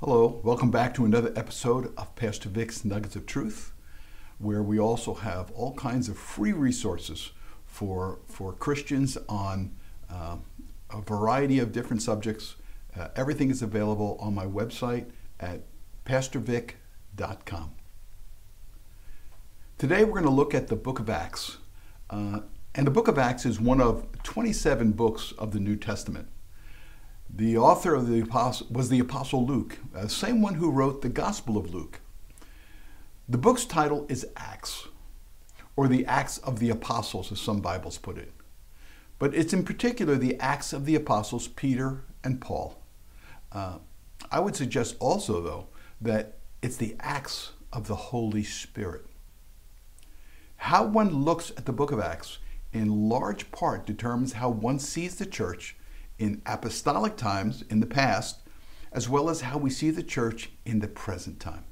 Hello, welcome back to another episode of Pastor Vic's Nuggets of Truth, where we also have all kinds of free resources for Christians on a variety of different subjects. Everything is available on my website at pastorvic.com. Today we're going to look at the book of Acts. And the book of Acts is one of 27 books of the New Testament. The author of was the Apostle Luke, the same one who wrote the Gospel of Luke. The book's title is Acts, or the Acts of the Apostles, as some Bibles put it. But it's in particular the Acts of the Apostles Peter and Paul. I would suggest also, though, that it's the Acts of the Holy Spirit. How one looks at the book of Acts in large part determines how one sees the church in apostolic times in the past, as well as how we see the church in the present time.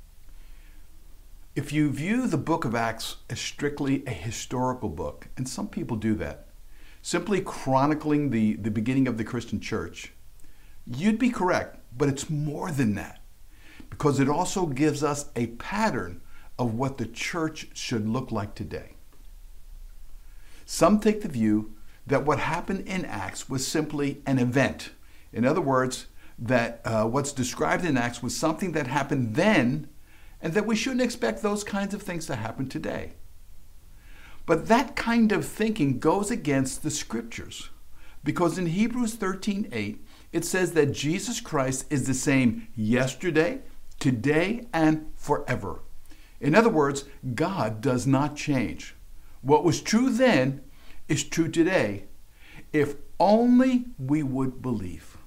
If you view the book of Acts as strictly a historical book, and some people do that, simply chronicling the beginning of the Christian church, you'd be correct, but it's more than that, because it also gives us a pattern of what the church should look like today. Some take the view that what happened in Acts was simply an event. In other words, that what's described in Acts was something that happened then, and that we shouldn't expect those kinds of things to happen today. But that kind of thinking goes against the scriptures, because in Hebrews 13:8, it says that Jesus Christ is the same yesterday, today, and forever. In other words, God does not change. What was true then is true today, if only we would believe.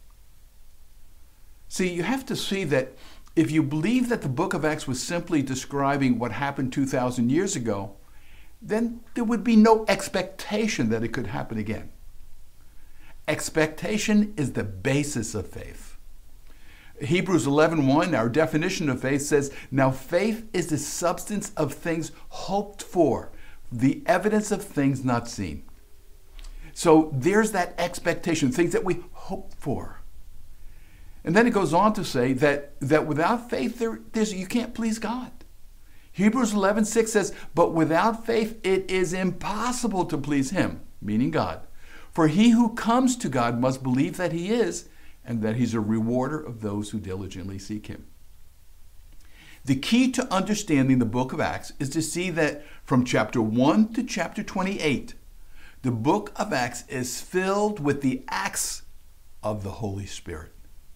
See, you have to see that if you believe that the book of Acts was simply describing what happened 2,000 years ago, then there would be no expectation that it could happen again. Expectation is the basis of faith. Hebrews 11:1, our definition of faith says, "Now faith is the substance of things hoped for, the evidence of things not seen." So there's that expectation, things that we hope for. And then it goes on to say that without faith, you can't please God. Hebrews 11:6 says, "But without faith it is impossible to please him," meaning God. "For he who comes to God must believe that he is, and that he's a rewarder of those who diligently seek him." The key to understanding the book of Acts is to see that from chapter 1 to chapter 28, the book of Acts is filled with the acts of the Holy Spirit.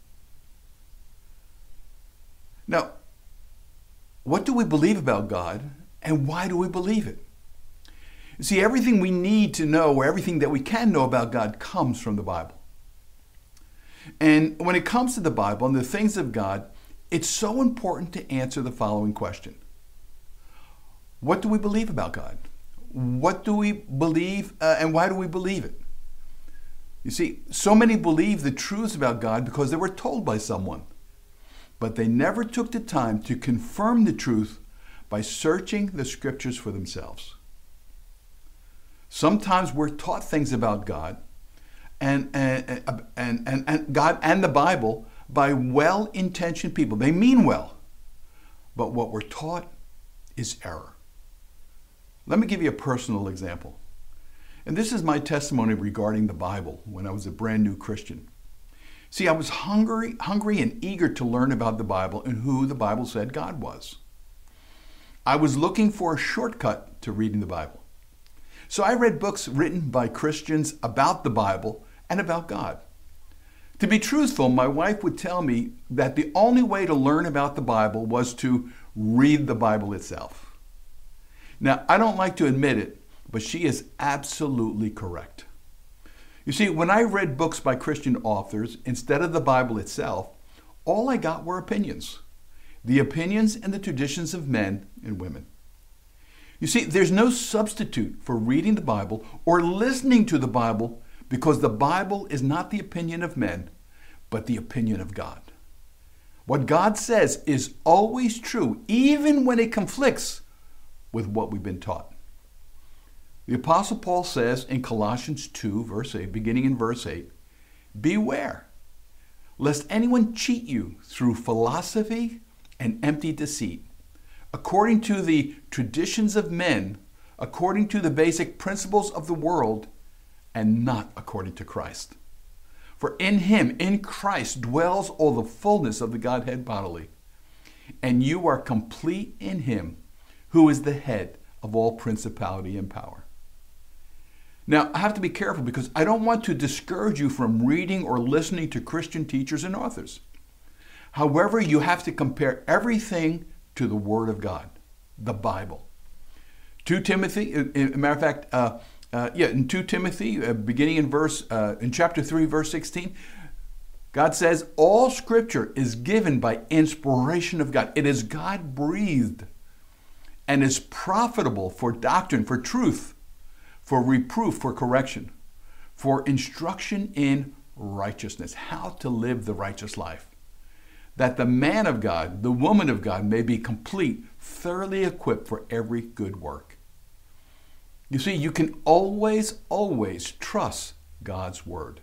Now, what do we believe about God, and why do we believe it? You see, everything we need to know, or everything that we can know about God, comes from the Bible. And when it comes to the Bible and the things of God, it's so important to answer the following question. What do we believe about God? What do we believe, and why do we believe it? You see, so many believe the truths about God because they were told by someone, but they never took the time to confirm the truth by searching the scriptures for themselves. Sometimes we're taught things about God and God and the Bible by well-intentioned people. They mean well, but what we're taught is error. Let me give you a personal example. And this is my testimony regarding the Bible when I was a brand new Christian. See, I was hungry and eager to learn about the Bible and who the Bible said God was. I was looking for a shortcut to reading the Bible. So I read books written by Christians about the Bible and about God. To be truthful, my wife would tell me that the only way to learn about the Bible was to read the Bible itself. Now, I don't like to admit it, but she is absolutely correct. You see, when I read books by Christian authors instead of the Bible itself, all I got were opinions. The opinions and the traditions of men and women. You see, there's no substitute for reading the Bible or listening to the Bible, because the Bible is not the opinion of men, but the opinion of God. What God says is always true, even when it conflicts with what we've been taught. The Apostle Paul says in Colossians 2, verse 8, beginning in verse 8, "Beware, lest anyone cheat you through philosophy and empty deceit, according to the traditions of men, according to the basic principles of the world, and not according to Christ. For in him, in Christ, dwells all the fullness of the Godhead bodily. And you are complete in him, who is the head of all principality and power. Now, I have to be careful because I don't want to discourage you from reading or listening to Christian teachers and authors. However, you have to compare everything to the Word of God, the Bible. 2 Timothy, matter of fact, in 2 Timothy, beginning in chapter 3, verse 16, God says, all Scripture is given by inspiration of God. It is God-breathed and is profitable for doctrine, for truth, for reproof, for correction, for instruction in righteousness, how to live the righteous life, that the man of God, the woman of God may be complete, thoroughly equipped for every good work. You see, you can always, always trust God's word.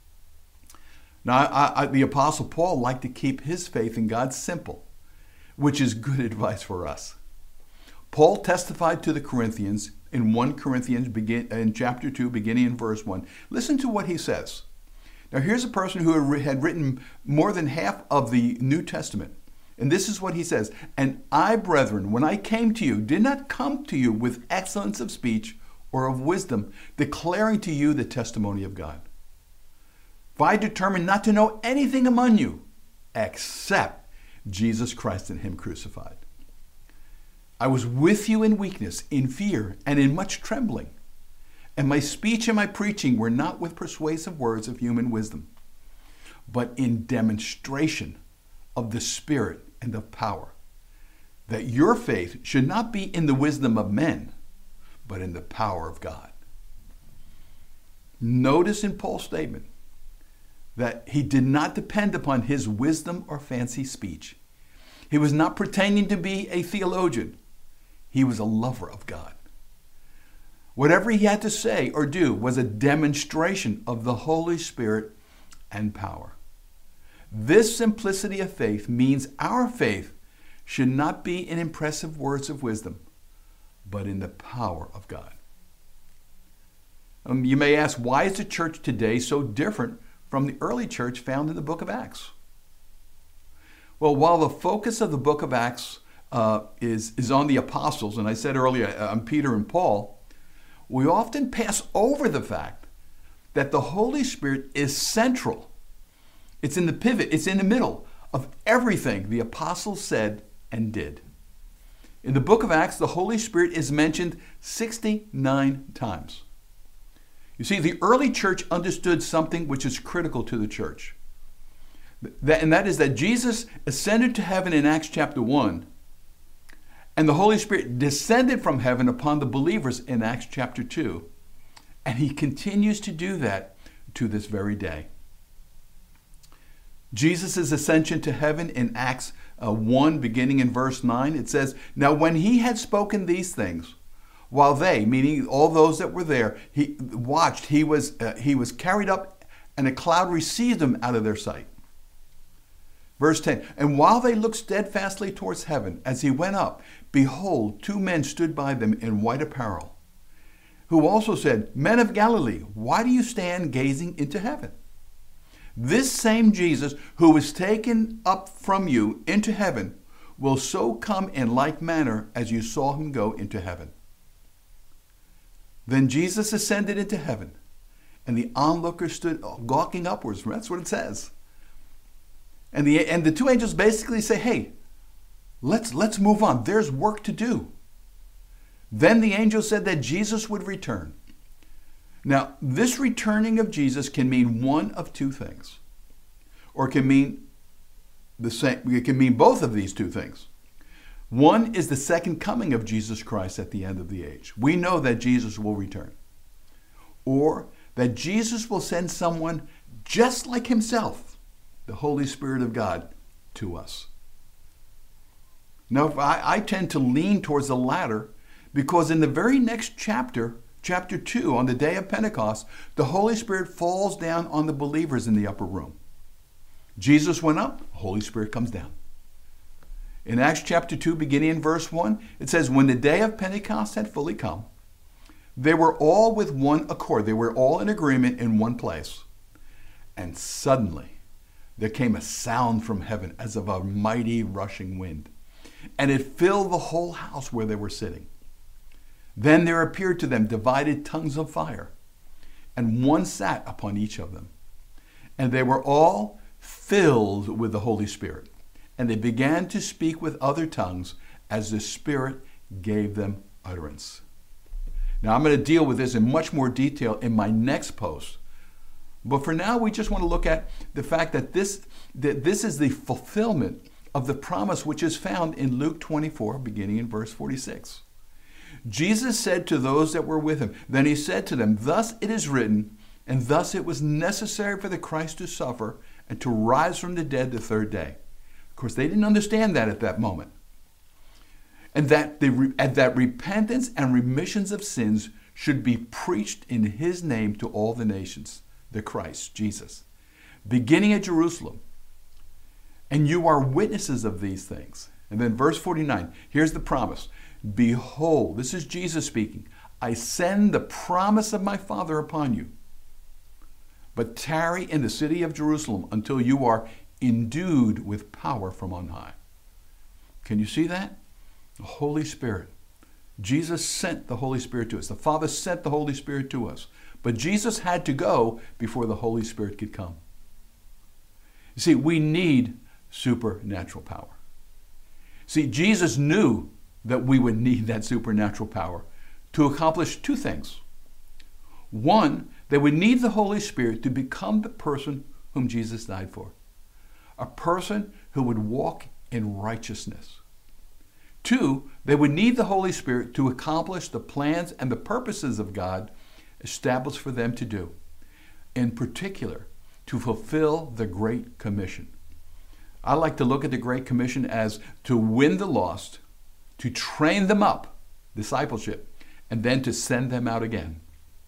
Now, the Apostle Paul liked to keep his faith in God simple, which is good advice for us. Paul testified to the Corinthians in 1 Corinthians in chapter 2, beginning in verse 1. Listen to what he says. Now, here's a person who had written more than half of the New Testament. And this is what he says. And I, brethren, when I came to you, did not come to you with excellence of speech or of wisdom, declaring to you the testimony of God. For I determined not to know anything among you except Jesus Christ and him crucified. I was with you in weakness, in fear, and in much trembling. And my speech and my preaching were not with persuasive words of human wisdom, but in demonstration of the Spirit and of power, that your faith should not be in the wisdom of men, but in the power of God. Notice in Paul's statement that he did not depend upon his wisdom or fancy speech. He was not pretending to be a theologian. He was a lover of God. Whatever he had to say or do was a demonstration of the Holy Spirit and power. This simplicity of faith means our faith should not be in impressive words of wisdom, but in the power of God. You may ask, why is the church today so different from the early church found in the book of Acts? Well, while the focus of the book of Acts is on the apostles, and I said earlier on Peter and Paul, we often pass over the fact that the Holy Spirit is central. It's in the pivot, it's in the middle of everything the apostles said and did. In the book of Acts, the Holy Spirit is mentioned 69 times. You see, the early church understood something which is critical to the church. And that is that Jesus ascended to heaven in Acts chapter 1, and the Holy Spirit descended from heaven upon the believers in Acts chapter 2. And he continues to do that to this very day. Jesus' ascension to heaven in Acts 1, beginning in verse 9, it says, now when he had spoken these things, while they, meaning all those that were there, he watched, he was carried up, and a cloud received him out of their sight. Verse 10, and while they looked steadfastly towards heaven, as he went up, behold, 2 men stood by them in white apparel, who also said, men of Galilee, why do you stand gazing into heaven? This same Jesus who was taken up from you into heaven will so come in like manner as you saw him go into heaven. Then Jesus ascended into heaven, and the onlookers stood gawking upwards. That's what it says. And the 2 angels basically say, hey, let's move on. There's work to do. Then the angel said that Jesus would return. Now, this returning of Jesus can mean one of 2 things. Or it can mean the same. It can mean both of these 2 things. One is the second coming of Jesus Christ at the end of the age. We know that Jesus will return. Or that Jesus will send someone just like himself, the Holy Spirit of God, to us. Now, I tend to lean towards the latter because in the very next chapter, chapter 2, on the day of Pentecost, the Holy Spirit falls down on the believers in the upper room. Jesus went up, Holy Spirit comes down. In Acts chapter 2, beginning in verse 1, it says, when the day of Pentecost had fully come, they were all with one accord. They were all in agreement in one place. And suddenly there came a sound from heaven as of a mighty rushing wind, and it filled the whole house where they were sitting. Then there appeared to them divided tongues of fire, and one sat upon each of them. And they were all filled with the Holy Spirit, and they began to speak with other tongues as the Spirit gave them utterance. Now, I'm going to deal with this in much more detail in my next post. But for now, we just want to look at the fact that this is the fulfillment of the promise which is found in Luke 24, beginning in verse 46. Jesus said to those that were with him, then he said to them, thus it is written, and thus it was necessary for the Christ to suffer and to rise from the dead the third day. Of course, they didn't understand that at that moment. And that repentance and remissions of sins should be preached in his name to all the nations, the Christ, Jesus, beginning at Jerusalem. And you are witnesses of these things. And then verse 49, here's the promise. Behold, this is Jesus speaking, I send the promise of my Father upon you. But tarry in the city of Jerusalem until you are endued with power from on high. Can you see that? The Holy Spirit. Jesus sent the Holy Spirit to us. The Father sent the Holy Spirit to us. But Jesus had to go before the Holy Spirit could come. You see, we need supernatural power. See, Jesus knew that we would need that supernatural power to accomplish two things. One, they would need the Holy Spirit to become the person whom Jesus died for. A person who would walk in righteousness. Two, they would need the Holy Spirit to accomplish the plans and the purposes of God established for them to do. In particular, to fulfill the Great Commission. I like to look at the Great Commission as to win the lost, to train them up, discipleship, and then to send them out again.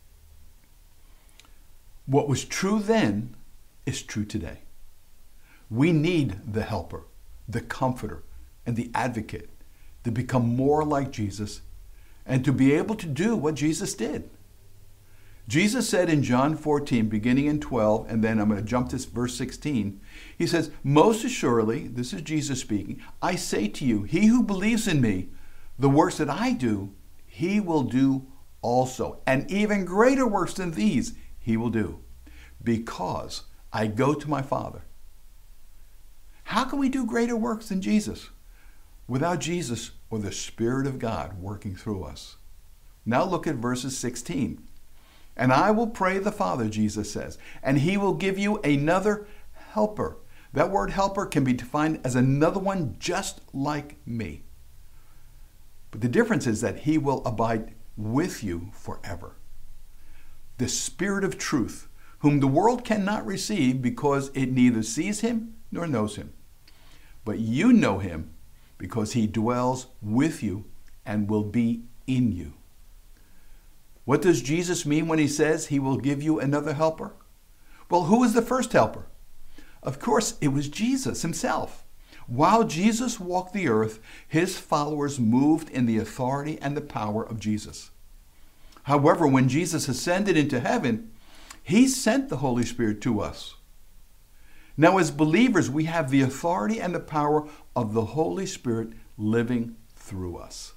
What was true then is true today. We need the helper, the comforter, and the advocate to become more like Jesus and to be able to do what Jesus did. Jesus said in John 14, beginning in 12, and then I'm going to jump to verse 16. He says, most assuredly, this is Jesus speaking, I say to you, he who believes in me, the works that I do, he will do also. And even greater works than these he will do, because I go to my Father. How can we do greater works than Jesus? Without Jesus or the Spirit of God working through us. Now look at verses 16. And I will pray the Father, Jesus says, and he will give you another helper. That word helper can be defined as another one just like me. But the difference is that he will abide with you forever. The Spirit of truth, whom the world cannot receive because it neither sees him nor knows him. But you know him because he dwells with you and will be in you. What does Jesus mean when he says he will give you another helper? Well, who was the first helper? Of course, it was Jesus himself. While Jesus walked the earth, his followers moved in the authority and the power of Jesus. However, when Jesus ascended into heaven, he sent the Holy Spirit to us. Now, as believers, we have the authority and the power of the Holy Spirit living through us.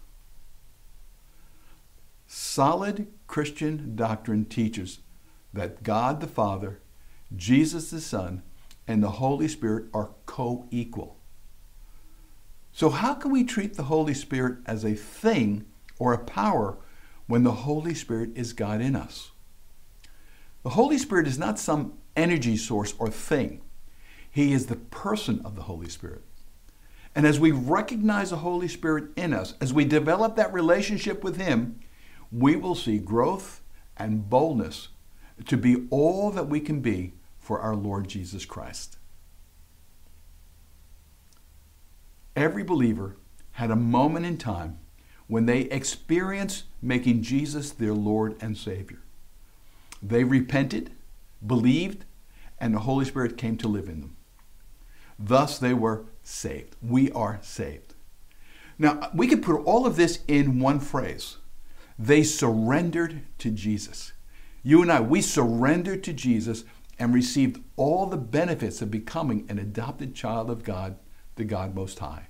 Solid Christian doctrine teaches that God the Father, Jesus the Son, and the Holy Spirit are co-equal. So how can we treat the Holy Spirit as a thing or a power when the Holy Spirit is God in us? The Holy Spirit is not some energy source or thing. He is the person of the Holy Spirit. And as we recognize the Holy Spirit in us, as we develop that relationship with him, we will see growth and boldness to be all that we can be for our Lord Jesus Christ. Every believer had a moment in time when they experienced making Jesus their Lord and Savior. They repented, believed, and the Holy Spirit came to live in them. Thus they were saved. We are saved. Now, we could put all of this in one phrase. They surrendered to Jesus. You and I, we surrendered to Jesus and received all the benefits of becoming an adopted child of God, the God Most High.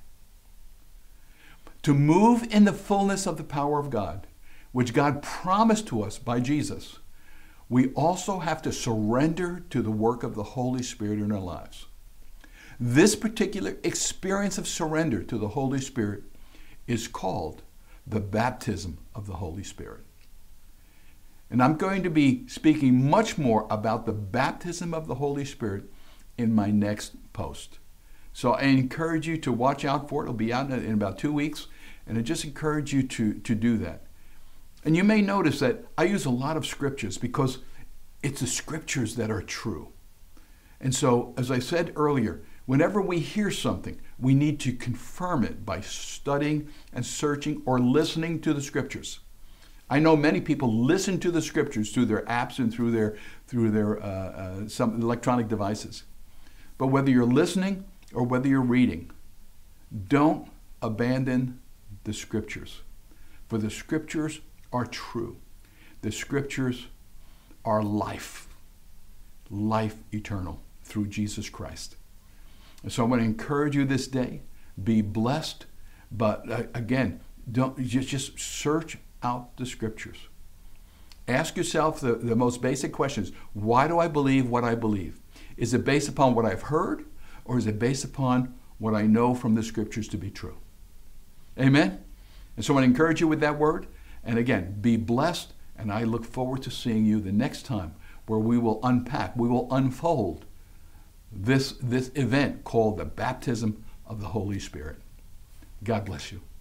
To move in the fullness of the power of God, which God promised to us by Jesus, we also have to surrender to the work of the Holy Spirit in our lives. This particular experience of surrender to the Holy Spirit is called the baptism of the Holy Spirit. And I'm going to be speaking much more about the baptism of the Holy Spirit in my next post. So I encourage you to watch out for it. It'll be out in about 2 weeks. And I just encourage you to do that. And you may notice that I use a lot of scriptures because it's the scriptures that are true. And so, as I said earlier, whenever we hear something, we need to confirm it by studying and searching or listening to the scriptures. I know many people listen to the scriptures through their apps and through their some electronic devices. But whether you're listening or whether you're reading, don't abandon the scriptures. For the scriptures are true. The scriptures are life eternal through Jesus Christ. And so I want to encourage you this day, be blessed, but again, don't just search out the scriptures. Ask yourself the most basic questions. Why do I believe what I believe? Is it based upon what I've heard, or is it based upon what I know from the scriptures to be true? Amen? And so I want to encourage you with that word. And again, be blessed, and I look forward to seeing you the next time where we will unpack, we will unfold this event called the baptism of the Holy Spirit. God bless you.